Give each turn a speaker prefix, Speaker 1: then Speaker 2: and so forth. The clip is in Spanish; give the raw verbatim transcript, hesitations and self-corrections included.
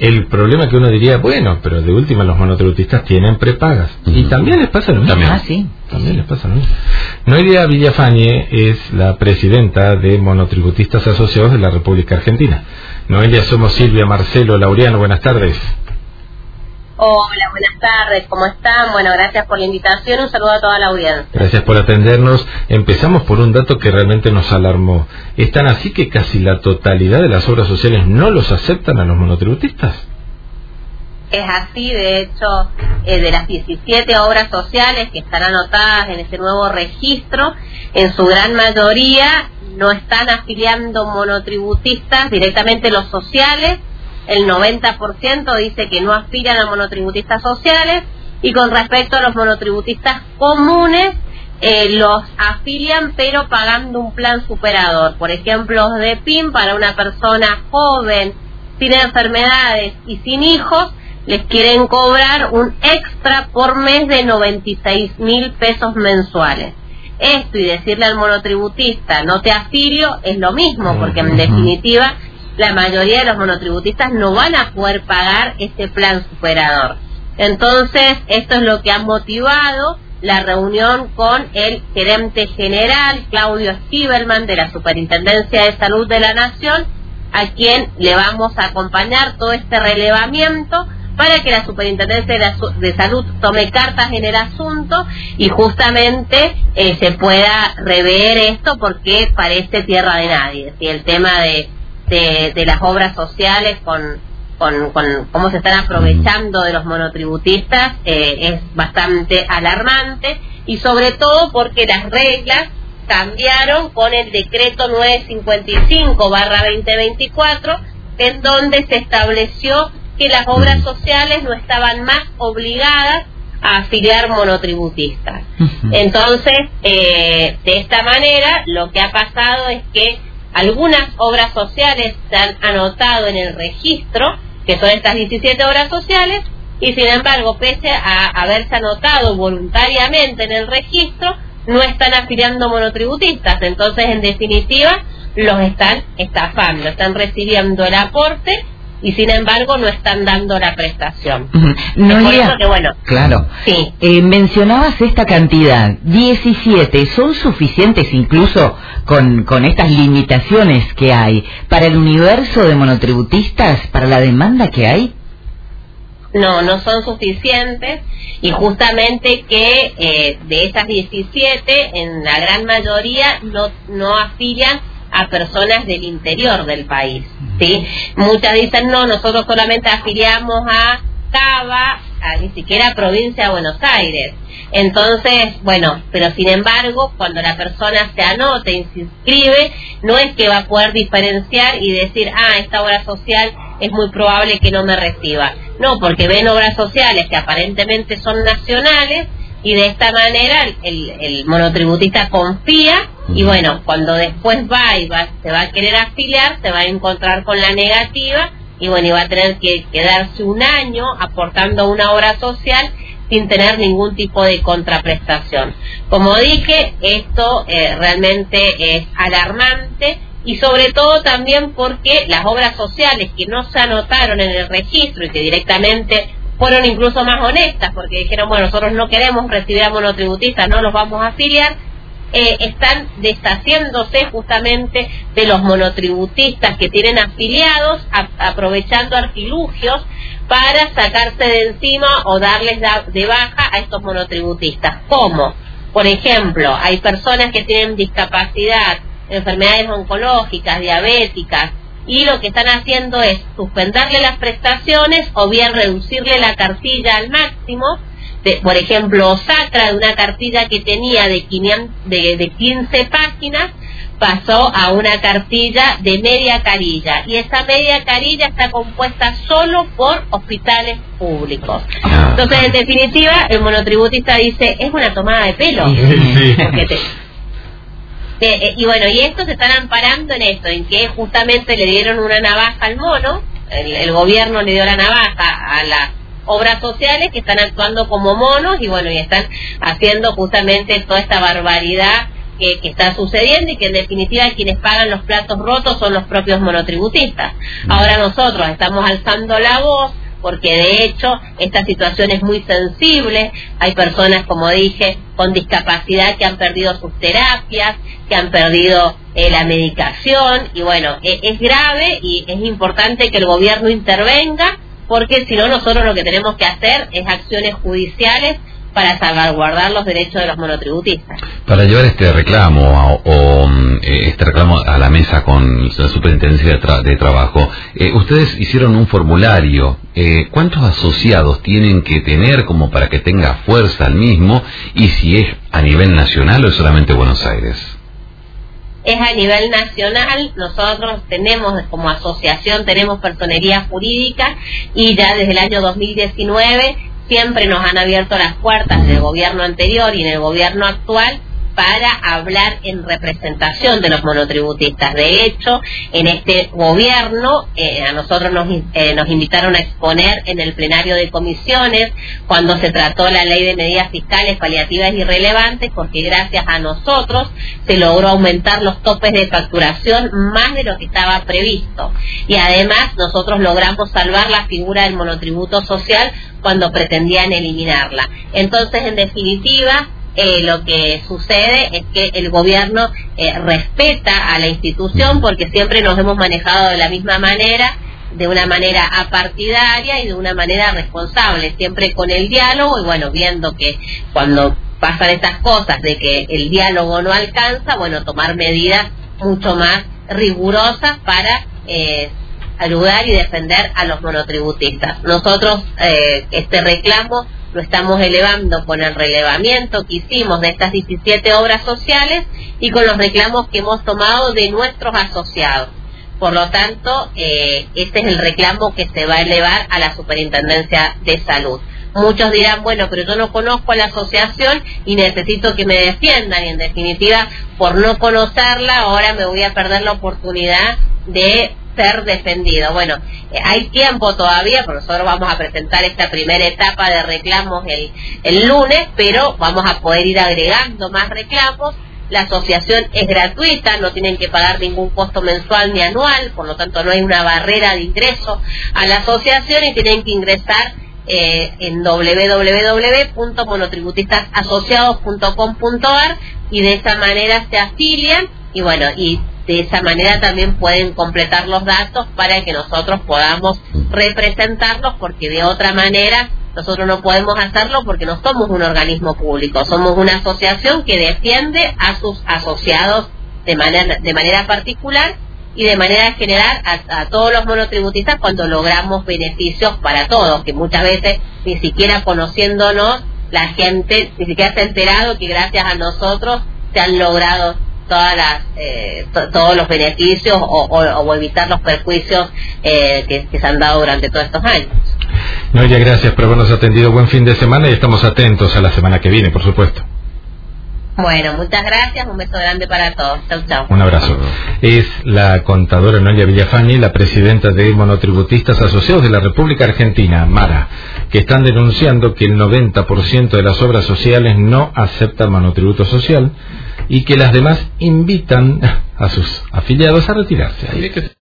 Speaker 1: El problema que uno diría, bueno, pero de última los monotributistas tienen prepagas. Uh-huh. Y también les pasa lo mismo.
Speaker 2: También, ah, sí.
Speaker 1: También les pasa lo mismo. Noelia Villafañe es la presidenta de Monotributistas Asociados de la República Argentina. Noelia, somos Silvia, Marcelo, Laureano, buenas tardes.
Speaker 3: Hola, buenas tardes, ¿cómo están? Bueno, gracias por la invitación, un saludo a toda la audiencia.
Speaker 1: Gracias por atendernos. Empezamos por un dato que realmente nos alarmó. ¿Es tan así que casi la totalidad de las obras sociales no los aceptan a los monotributistas?
Speaker 3: Es así, de hecho, eh, de las diecisiete obras sociales que están anotadas en este nuevo registro, en su gran mayoría no están afiliando monotributistas directamente los sociales. El noventa por ciento dice que no aspiran a monotributistas sociales, y con respecto a los monotributistas comunes, eh, los afilian pero pagando un plan superador. Por ejemplo, los de P I M para una persona joven, sin enfermedades y sin hijos, les quieren cobrar un extra por mes de noventa y seis mil pesos mensuales. Esto y decirle al monotributista no te afilio es lo mismo, porque en definitiva la mayoría de los monotributistas no van a poder pagar este plan superador. Entonces, esto es lo que ha motivado la reunión con el gerente general, Claudio Stiebelman, de la Superintendencia de Salud de la Nación, a quien le vamos a acompañar todo este relevamiento para que la Superintendencia de, la, de Salud tome cartas en el asunto y justamente eh, se pueda rever esto, porque parece tierra de nadie. ¿Sí? El tema de De, de las obras sociales con, con, con cómo se están aprovechando de los monotributistas eh, es bastante alarmante, y sobre todo porque las reglas cambiaron con el decreto novecientos cincuenta y cinco barra veinte veinticuatro, en donde se estableció que las obras sociales no estaban más obligadas a afiliar monotributistas. Uh-huh. Entonces, eh, de esta manera lo que ha pasado es que algunas obras sociales se han anotado en el registro, que son estas diecisiete obras sociales, y sin embargo, pese a haberse anotado voluntariamente en el registro, no están afiliando monotributistas. Entonces, en definitiva, los están estafando, están recibiendo el aporte y sin embargo no están dando la prestación.
Speaker 2: Uh-huh. No,
Speaker 3: es por eso que, bueno,
Speaker 2: claro.
Speaker 3: Sí.
Speaker 2: Eh, mencionabas esta cantidad, diecisiete, ¿son suficientes incluso con, con estas limitaciones que hay para el universo de monotributistas, para la demanda que hay?
Speaker 3: No, no son suficientes, y justamente que eh, de esas diecisiete, en la gran mayoría no, no afilian a personas del interior del país, ¿sí? Muchas dicen, no, nosotros solamente afiliamos a Cava, a ni siquiera provincia de Buenos Aires. Entonces, bueno, pero sin embargo, cuando la persona se anota y se inscribe, no es que va a poder diferenciar y decir, ah, esta obra social es muy probable que no me reciba. No, porque ven obras sociales que aparentemente son nacionales, y de esta manera el, el monotributista confía, y bueno, cuando después va y va, se va a querer afiliar, se va a encontrar con la negativa, y bueno, y va a tener que quedarse un año aportando una obra social sin tener ningún tipo de contraprestación. Como dije, esto eh, realmente es alarmante, y sobre todo también porque las obras sociales que no se anotaron en el registro y que directamente fueron incluso más honestas, porque dijeron, bueno, nosotros no queremos recibir a monotributistas, no los vamos a afiliar, eh, están deshaciéndose justamente de los monotributistas que tienen afiliados, a, aprovechando artilugios para sacarse de encima o darles da, de baja a estos monotributistas. ¿Cómo? Por ejemplo, hay personas que tienen discapacidad, enfermedades oncológicas, diabéticas, y lo que están haciendo es suspenderle las prestaciones o bien reducirle la cartilla al máximo. De, por ejemplo, Sacra, de una cartilla que tenía de, quinientas, de, de quince páginas, pasó a una cartilla de media carilla, y esa media carilla está compuesta solo por hospitales públicos. Entonces, en definitiva, el monotributista dice, es una tomada de pelo.
Speaker 1: Sí.
Speaker 3: Porque te, Eh, y bueno, y estos se están amparando en esto, en que justamente le dieron una navaja al mono, el, el gobierno le dio la navaja a las obras sociales que están actuando como monos, y bueno, y están haciendo justamente toda esta barbaridad que, que está sucediendo y que en definitiva quienes pagan los platos rotos son los propios monotributistas. Ahora nosotros estamos alzando la voz porque de hecho esta situación es muy sensible. Hay personas, como dije, con discapacidad que han perdido sus terapias, que han perdido eh, la medicación, y bueno, eh, es grave y es importante que el gobierno intervenga, porque si no nosotros lo que tenemos que hacer es acciones judiciales para salvaguardar los derechos de los monotributistas.
Speaker 4: Para llevar este reclamo a, o eh, este reclamo a la mesa con la Superintendencia de, tra de Trabajo, eh, ustedes hicieron un formulario. Eh, ¿Cuántos asociados tienen que tener como para que tenga fuerza el mismo? Y si es a nivel nacional o es solamente Buenos Aires.
Speaker 3: Es a nivel nacional. Nosotros tenemos como asociación, tenemos personería jurídica, y ya desde el año dos mil diecinueve siempre nos han abierto las puertas del gobierno anterior y en el gobierno actual para hablar en representación de los monotributistas. De hecho, en este gobierno eh, a nosotros nos, eh, nos invitaron a exponer en el plenario de comisiones cuando se trató la ley de medidas fiscales paliativas y relevantes, porque gracias a nosotros se logró aumentar los topes de facturación más de lo que estaba previsto, y además nosotros logramos salvar la figura del monotributo social cuando pretendían eliminarla. Entonces, en definitiva, Eh, lo que sucede es que el gobierno eh, respeta a la institución, porque siempre nos hemos manejado de la misma manera, de una manera apartidaria y de una manera responsable, siempre con el diálogo, y bueno, viendo que cuando pasan estas cosas de que el diálogo no alcanza, bueno, tomar medidas mucho más rigurosas para eh, ayudar y defender a los monotributistas. Nosotros eh, este reclamo lo estamos elevando con el relevamiento que hicimos de estas diecisiete obras sociales y con los reclamos que hemos tomado de nuestros asociados. Por lo tanto, eh, este es el reclamo que se va a elevar a la Superintendencia de Salud. Muchos dirán, bueno, pero yo no conozco a la asociación y necesito que me defiendan, y en definitiva, por no conocerla, ahora me voy a perder la oportunidad de ser defendido. Bueno, eh, hay tiempo todavía, porque nosotros vamos a presentar esta primera etapa de reclamos el, el lunes, pero vamos a poder ir agregando más reclamos. La asociación es gratuita, no tienen que pagar ningún costo mensual ni anual, por lo tanto no hay una barrera de ingreso a la asociación, y tienen que ingresar eh, en doble u doble u doble u punto monotributistas asociados punto com punto a r, y de esa manera se afilian, y bueno, y de esa manera también pueden completar los datos para que nosotros podamos representarlos, porque de otra manera nosotros no podemos hacerlo, porque no somos un organismo público, somos una asociación que defiende a sus asociados de manera, de manera particular y de manera general a, a todos los monotributistas cuando logramos beneficios para todos, que muchas veces ni siquiera conociéndonos la gente ni siquiera se ha enterado que gracias a nosotros se han logrado todas las eh, to, todos los beneficios o, o, o evitar los perjuicios eh, que, que se han dado durante todos estos años.
Speaker 1: Noelia, gracias por habernos atendido. Buen fin de semana y estamos atentos a la semana que viene, por supuesto.
Speaker 3: Bueno, muchas gracias, un beso grande para todos. Chau, chau.
Speaker 1: Un abrazo. Es la contadora Noelia Villafañe, la presidenta de Monotributistas Asociados de la República Argentina, MARA, que están denunciando que el noventa por ciento de las obras sociales no aceptan monotributo social y que las demás invitan a sus afiliados a retirarse. Ahí ve que